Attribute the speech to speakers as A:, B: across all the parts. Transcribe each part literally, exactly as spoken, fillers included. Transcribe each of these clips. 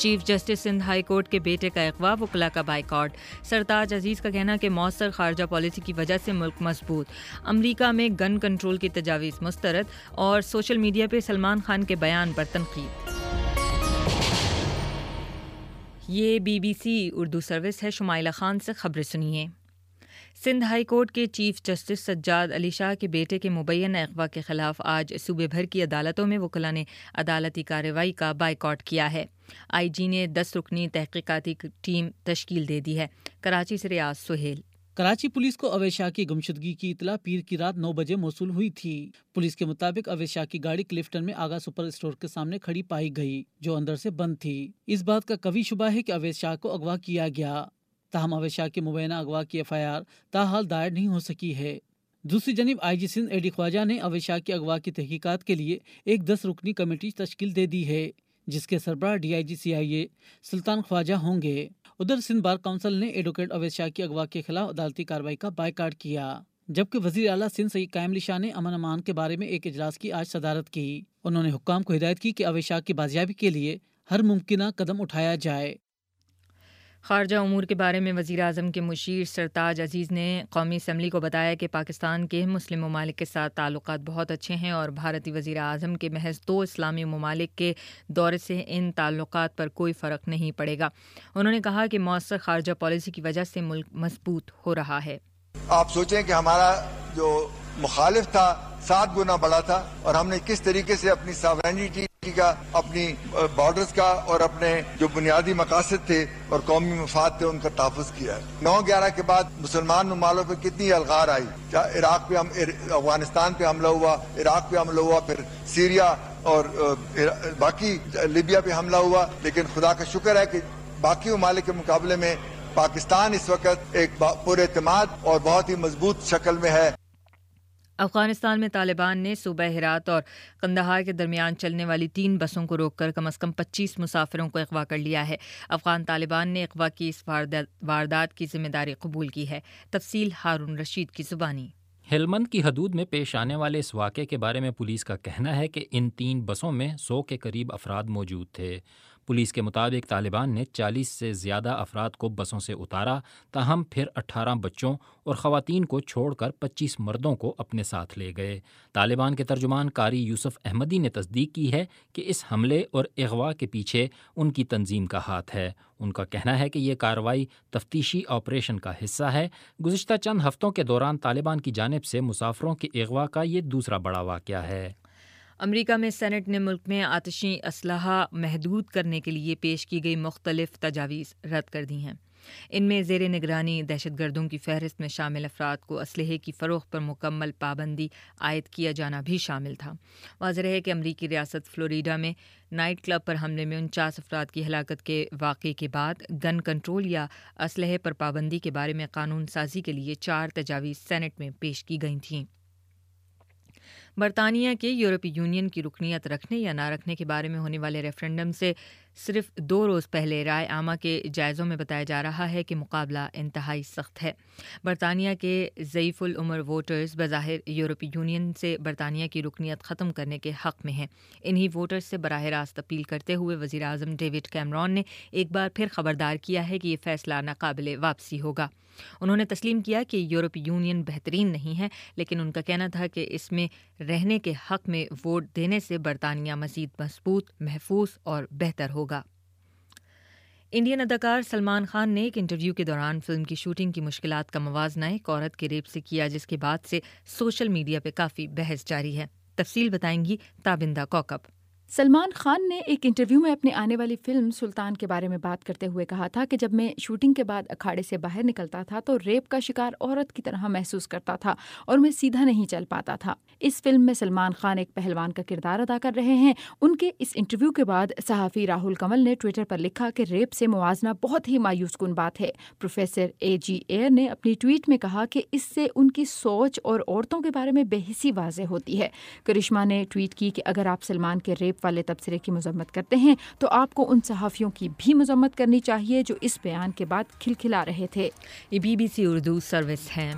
A: Chief justice Sindh high court کے بیٹے کا اغوا، وکلا کا بائیکاٹ۔ سرتاج عزیز کا کہنا کہ مؤثر خارجہ پالیسی کی وجہ سے ملک مضبوط۔ امریکہ میں گن کنٹرول کی تجاویز مسترد، اور سوشل میڈیا پہ سلمان خان کے بیان پر تنقید۔ یہ B B C Urdu service ہے، شمائلہ خان سے خبریں سنیے۔ سندھ ہائی کورٹ کے چیف جسٹس سجاد علی شاہ کے بیٹے کے مبینہ اغوا کے خلاف آج صوبے بھر کی عدالتوں میں وکلاء نے عدالتی کارروائی کا بائیکاٹ کیا ہے۔ آئی جی نے دس رکنی تحقیقاتی ٹیم تشکیل دے دی ہے۔ کراچی سے ریاض سہیل۔
B: کراچی پولیس کو اویس شاہ کی گمشدگی کی اطلاع پیر کی رات نو بجے موصول ہوئی تھی۔ پولیس کے مطابق اویس شاہ کی گاڑی کلفٹن میں آگا سپر اسٹور کے سامنے کھڑی پائی گئی، جو اندر سے بند تھی۔ اس بات کا قوی شبہ ہے کہ اویس شاہ کو اغوا کیا گیا، تاہم اویس شاہ کے مبینہ اغوا کی ایف آئی آر تاحال دائر نہیں ہو سکی ہے۔ دوسری جانب آئی جی سندھ اے ڈی خواجہ نے اویس شاہ کی اغوا کی تحقیقات کے لیے ایک دس رکنی کمیٹی تشکیل دے دی ہے، جس کے سربراہ ڈی آئی جی سی آئی اے سلطان خواجہ ہوں گے۔ ادھر سندھ بار کونسل نے ایڈوکیٹ اویس شاہ کی اغوا کے خلاف عدالتی کارروائی کا بائیکاٹ کیا، جبکہ وزیر اعلیٰ سندھ سید قائم علی شاہ نے امن امان کے بارے میں ایک اجلاس کی آج صدارت کی۔ انہوں نے حکام کو ہدایت کی کہ اویس شاہ کی بازیابی کے لیے ہر ممکنہ قدم اٹھایا جائے۔
A: خارجہ امور کے بارے میں وزیر اعظم کے مشیر سرتاج عزیز نے قومی اسمبلی کو بتایا کہ پاکستان کے مسلم ممالک کے ساتھ تعلقات بہت اچھے ہیں اور بھارتی وزیر اعظم کے محض دو اسلامی ممالک کے دورے سے ان تعلقات پر کوئی فرق نہیں پڑے گا۔ انہوں نے کہا کہ مؤثر خارجہ پالیسی کی وجہ سے ملک مضبوط ہو رہا ہے۔
C: آپ سوچیں کہ ہمارا جو مخالف تھا سات گنا بڑا تھا، اور ہم نے کس طریقے سے اپنی ساورینٹی کا، اپنی بارڈرز کا اور اپنے جو بنیادی مقاصد تھے اور قومی مفاد تھے ان کا تحفظ کیا ہے۔ نو گیارہ کے بعد مسلمان ممالک پہ کتنی الغار آئی، عراق پہ ہم افغانستان پہ حملہ ہوا، عراق پہ حملہ ہوا، پھر سیریا اور باقی لیبیا پہ حملہ ہوا، لیکن خدا کا شکر ہے کہ باقی ممالک کے مقابلے میں پاکستان اس وقت ایک پر اعتماد اور بہت ہی مضبوط شکل میں ہے۔
A: افغانستان میں طالبان نے صوبہ ہرات اور قندھار کے درمیان چلنے والی تین بسوں کو روک کر کم از کم پچیس مسافروں کو اغوا کر لیا ہے۔ افغان طالبان نے اغوا کی اس واردات کی ذمہ داری قبول کی ہے۔ تفصیل ہارون رشید کی زبانی۔
D: ہلمند کی حدود میں پیش آنے والے اس واقعے کے بارے میں پولیس کا کہنا ہے کہ ان تین بسوں میں سو کے قریب افراد موجود تھے۔ پولیس کے مطابق طالبان نے چالیس سے زیادہ افراد کو بسوں سے اتارا، تاہم پھر اٹھارہ بچوں اور خواتین کو چھوڑ کر پچیس مردوں کو اپنے ساتھ لے گئے۔ طالبان کے ترجمان قاری یوسف احمدی نے تصدیق کی ہے کہ اس حملے اور اغوا کے پیچھے ان کی تنظیم کا ہاتھ ہے۔ ان کا کہنا ہے کہ یہ کارروائی تفتیشی آپریشن کا حصہ ہے۔ گزشتہ چند ہفتوں کے دوران طالبان کی جانب سے مسافروں کے اغوا کا یہ دوسرا بڑا واقعہ ہے۔
A: امریکہ میں سینٹ نے ملک میں آتشی اسلحہ محدود کرنے کے لیے پیش کی گئی مختلف تجاویز رد کر دی ہیں۔ ان میں زیر نگرانی دہشت گردوں کی فہرست میں شامل افراد کو اسلحے کی فروخت پر مکمل پابندی عائد کیا جانا بھی شامل تھا۔ واضح ہے کہ امریکی ریاست فلوریڈا میں نائٹ کلب پر حملے میں انچاس افراد کی ہلاکت کے واقعے کے بعد گن کنٹرول یا اسلحے پر پابندی کے بارے میں قانون سازی کے لیے چار تجاویز سینٹ میں پیش کی گئی تھیں۔ برطانیہ کے یورپی یونین کی رکنیت رکھنے یا نہ رکھنے کے بارے میں ہونے والے ریفرنڈم سے صرف دو روز پہلے رائے عامہ کے جائزوں میں بتایا جا رہا ہے کہ مقابلہ انتہائی سخت ہے۔ برطانیہ کے ضعیف العمر ووٹرز بظاہر یورپی یونین سے برطانیہ کی رکنیت ختم کرنے کے حق میں ہیں۔ انہی ووٹرز سے براہ راست اپیل کرتے ہوئے وزیر اعظم ڈیوڈ کیمرون نے ایک بار پھر خبردار کیا ہے کہ یہ فیصلہ ناقابل واپسی ہوگا۔ انہوں نے تسلیم کیا کہ یورپی یونین بہترین نہیں ہے، لیکن ان کا کہنا تھا کہ اس میں رہنے کے حق میں ووٹ دینے سے برطانیہ مزید مضبوط، محفوظ اور بہتر ہوگا۔ انڈین اداکار سلمان خان نے ایک انٹرویو کے دوران فلم کی شوٹنگ کی مشکلات کا موازنہ ایک عورت کے ریپ سے کیا، جس کے بعد سے سوشل میڈیا پہ کافی بحث جاری ہے۔ تفصیل بتائیں گی تابندہ کوکب۔
E: سلمان خان نے ایک انٹرویو میں اپنی آنے والی فلم سلطان کے بارے میں بات کرتے ہوئے کہا تھا کہ جب میں شوٹنگ کے بعد اکھاڑے سے باہر نکلتا تھا تو ریپ کا شکار عورت کی طرح محسوس کرتا تھا اور میں سیدھا نہیں چل پاتا تھا۔ اس فلم میں سلمان خان ایک پہلوان کا کردار ادا کر رہے ہیں۔ ان کے اس انٹرویو کے بعد صحافی راہل کمل نے ٹویٹر پر لکھا کہ ریپ سے موازنہ بہت ہی مایوس کن بات ہے۔ پروفیسر اے جی ایئر نے اپنی ٹویٹ میں کہا کہ اس سے ان کی سوچ اور عورتوں کے بارے میں بے حسی واضح ہوتی ہے۔ کرشمہ نے ٹویٹ کی کہ اگر آپ سلمان کے ریپ والے تبصرے کی مذمت کرتے ہیں تو آپ کو ان صحافیوں کی بھی مذمت کرنی چاہیے جو اس بیان کے بعد کھلکھلا رہے تھے۔
A: یہ B B C Urdu service ہے۔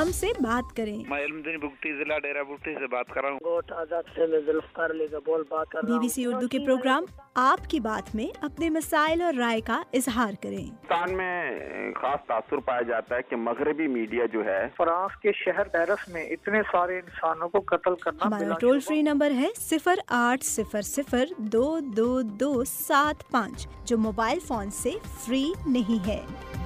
F: ہم سے بات کریں۔
G: میں علمدین بگٹی ضلع ڈیرہ بگٹی سے بات کر رہا ہوں۔
H: گوٹ آزاد سے میں ذوالفقار علی کا بول بات کر رہا
F: بی
H: ہوں۔
F: بی سی اردو کے پروگرام آپ کی بات میں اپنے مسائل اور رائے کا اظہار کریں۔
I: پاکستان میں خاص تاثر پایا جاتا ہے کہ مغربی میڈیا جو ہے
H: فرانس کے شہر پیرس میں اتنے سارے انسانوں کو قتل کرنا۔
F: ہمارا ٹول فری نمبر ہے صفر آٹھ صفر صفر دو دو دو سات پانچ، جو موبائل فون سے فری نہیں ہے۔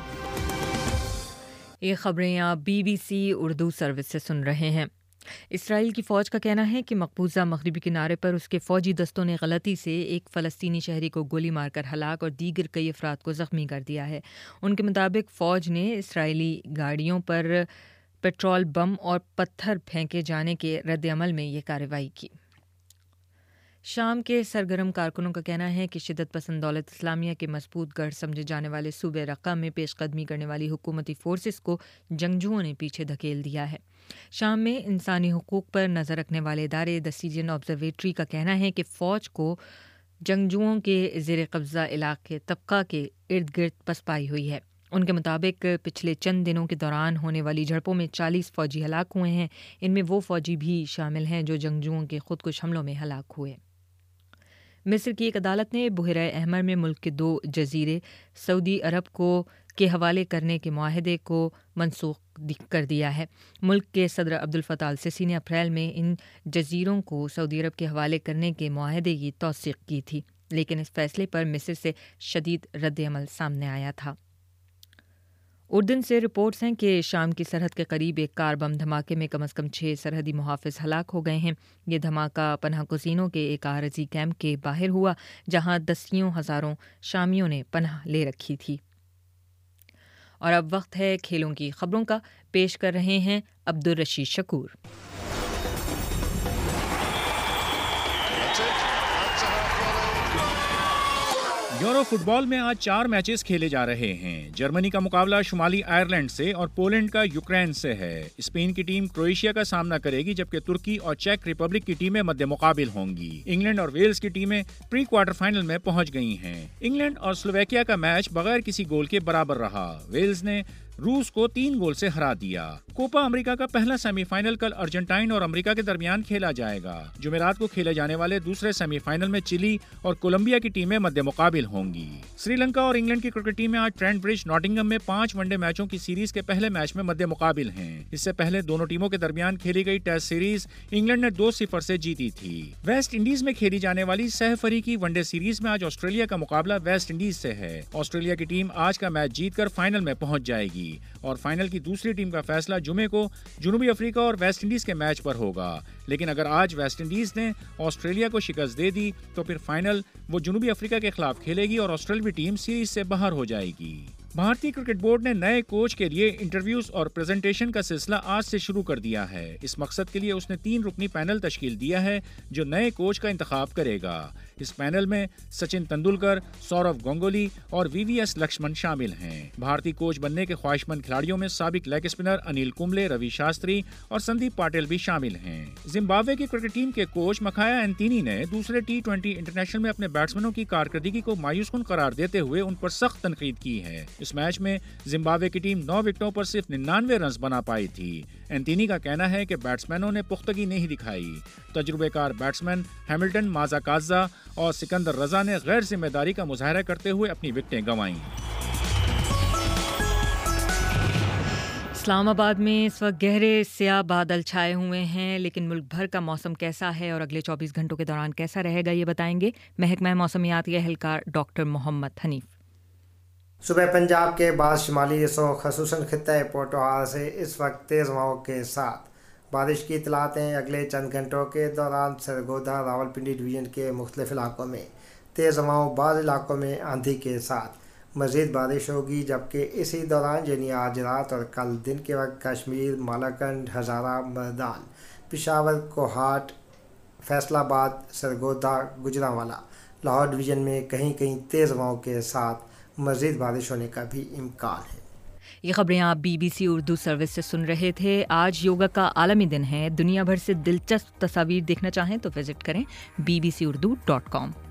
A: یہ خبریں آپ B B C Urdu service سے سن رہے ہیں۔ اسرائیل کی فوج کا کہنا ہے کہ مقبوضہ مغربی کنارے پر اس کے فوجی دستوں نے غلطی سے ایک فلسطینی شہری کو گولی مار کر ہلاک اور دیگر کئی افراد کو زخمی کر دیا ہے۔ ان کے مطابق فوج نے اسرائیلی گاڑیوں پر پیٹرول بم اور پتھر پھینکے جانے کے رد عمل میں یہ کارروائی کی۔ شام کے سرگرم کارکنوں کا کہنا ہے کہ شدت پسند دولت اسلامیہ کے مضبوط گڑھ سمجھے جانے والے صوبے رقہ میں پیش قدمی کرنے والی حکومتی فورسز کو جنگجوؤں نے پیچھے دھکیل دیا ہے۔ شام میں انسانی حقوق پر نظر رکھنے والے ادارے دی سیجن آبزرویٹری کا کہنا ہے کہ فوج کو جنگجوؤں کے زیر قبضہ علاقے طبقہ کے ارد گرد پسپائی ہوئی ہے۔ ان کے مطابق پچھلے چند دنوں کے دوران ہونے والی جھڑپوں میں چالیس فوجی ہلاک ہوئے ہیں۔ ان میں وہ فوجی بھی شامل ہیں جو جنگجوؤں کے خودکش حملوں میں ہلاک ہوئے۔ مصر کی ایک عدالت نے بحیرہ احمر میں ملک کے دو جزیرے سعودی عرب کو کے حوالے کرنے کے معاہدے کو منسوخ کر دیا ہے۔ ملک کے صدر عبدالفتاح السیسی نے اپریل میں ان جزیروں کو سعودی عرب کے حوالے کرنے کے معاہدے کی توثیق کی تھی، لیکن اس فیصلے پر مصر سے شدید رد عمل سامنے آیا تھا۔ اردن سے رپورٹس ہیں کہ شام کی سرحد کے قریب ایک کار بم دھماکے میں کم از کم چھ سرحدی محافظ ہلاک ہو گئے ہیں۔ یہ دھماکہ پناہ گزینوں کے ایک عارضی کیمپ کے باہر ہوا، جہاں دسیوں ہزاروں شامیوں نے پناہ لے رکھی تھی۔ اور اب وقت ہے کھیلوں کی خبروں کا، پیش کر رہے ہیں Abdul Rashid Shakoor.
J: Euro football میں آج چار میچز کھیلے جا رہے ہیں۔ جرمنی کا مقابلہ شمالی آئرلینڈ سے اور پولینڈ کا یوکرین سے ہے۔ اسپین کی ٹیم کروئیشیا کا سامنا کرے گی، جبکہ ترکی اور چیک ریپبلک کی ٹیمیں مد مقابل ہوں گی۔ انگلینڈ اور ویلز کی ٹیمیں پری کوارٹر فائنل میں پہنچ گئی ہیں۔ انگلینڈ اور سلوواکیہ کا میچ بغیر کسی گول کے برابر رہا۔ ویلز نے روس کو تین گول سے ہرا دیا۔ کوپا امریکہ کا پہلا سیمی فائنل کل ارجنٹائن اور امریکہ کے درمیان کھیلا جائے گا۔ جمعرات کو کھیلے جانے والے دوسرے سیمی فائنل میں چلی اور کولمبیا کی ٹیمیں مد مقابل ہوں گی۔ سری لنکا اور انگلینڈ کی کرکٹ ٹیمیں آج ٹرینٹ برج ناٹنگھم میں پانچ ون ڈے میچوں کی سیریز کے پہلے میچ میں مد مقابل ہیں۔ اس سے پہلے دونوں ٹیموں کے درمیان کھیلی گئی ٹیسٹ سیریز انگلینڈ نے دو صفر سے جیتی تھی۔ ویسٹ انڈیز میں کھیلی جانے والی سہ فریقی ون ڈے سیریز میں آج آسٹریلیا کا مقابلہ ویسٹ انڈیز سے ہے۔ آسٹریلیا کی ٹیم آج کا میچ جیت کر فائنل میں پہنچ جائے گی اور فائنل کی دوسری ٹیم کا فیصلہ جمعے کو جنوبی افریقہ اور ویسٹ انڈیز کے میچ پر ہوگا۔ لیکن اگر آج ویسٹ انڈیز نے آسٹریلیا کو شکست دے دی تو پھر فائنل وہ جنوبی افریقہ کے خلاف کھیلے گی اور آسٹریلوی ٹیم سیریز سے باہر ہو جائے گی۔ بھارتی کرکٹ بورڈ نے نئے کوچ کے لیے انٹرویوز اور پریزنٹیشن کا سلسلہ آج سے شروع کر دیا ہے۔ اس مقصد کے لیے اس نے تین رکنی پینل تشکیل دیا ہے جو نئے کوچ کا انتخاب کرے گا۔ اس پینل میں سچن تندولکر، سورو گنگولی اور وی وی ایس لکشمن شامل ہیں۔ بھارتی کوچ بننے کے خواہشمند کھلاڑیوں میں سابق لیگ اسپنر انیل کمبلے، روی شاستری اور سندیپ پاٹل بھی شامل ہیں۔ زمبابوے کی کرکٹ ٹیم کے کوچ مکھایا اینتینی نے دوسرے ٹی ٹوینٹی انٹرنیشنل میں اپنے بیٹسمینوں کی کارکردگی کو مایوس کن قرار دیتے ہوئے ان پر سخت تنقید کی ہے۔ اس میچ میں زمبابوے کی ٹیم نو وکٹوں پر صرف ننانوے رنز بنا پائی تھی۔ اینتینی کا کہنا ہے کہ بیٹسمینوں نے پختگی نہیں دکھائی۔ تجربے کار بیٹسمین ہیملٹن مازاکازا اور سکندر رضا نے غیر ذمہ داری کا مظاہرہ کرتے ہوئے اپنی وکٹیں گنوائیں۔
A: اسلام آباد میں اس وقت گہرے سیاہ بادل چھائے ہوئے ہیں، لیکن ملک بھر کا موسم کیسا ہے اور اگلے چوبیس گھنٹوں کے دوران کیسا رہے گا یہ بتائیں گے محکمہ موسمیات کے اہلکار ڈاکٹر محمد حنیف۔
K: صبح پنجاب کے بعض شمالی حصوں خصوصاً خطۂ پوٹوہار سے اس وقت تیز ہواؤں کے ساتھ بارش کی اطلاعات ہیں۔ اگلے چند گھنٹوں کے دوران سرگودا راولپنڈی ڈویژن کے مختلف علاقوں میں تیز ہواؤں، بعض علاقوں میں آندھی کے ساتھ مزید بارش ہوگی، جبکہ اسی دوران یعنی آج رات اور کل دن کے وقت کشمیر، مالاکنڈ، ہزارہ، مردان، پشاور، کوہاٹ، فیصل آباد، سرگودا، گجرانوالہ، لاہور ڈویژن میں کہیں کہیں تیز ہواؤں کے ساتھ مزید بارش ہونے کا بھی امکان ہے۔
A: یہ خبریں آپ B B C Urdu service سے سن رہے تھے۔ آج یوگا کا عالمی دن ہے۔ دنیا بھر سے دلچسپ تصاویر دیکھنا چاہیں تو وزٹ کریں B B C Urdu dot کام۔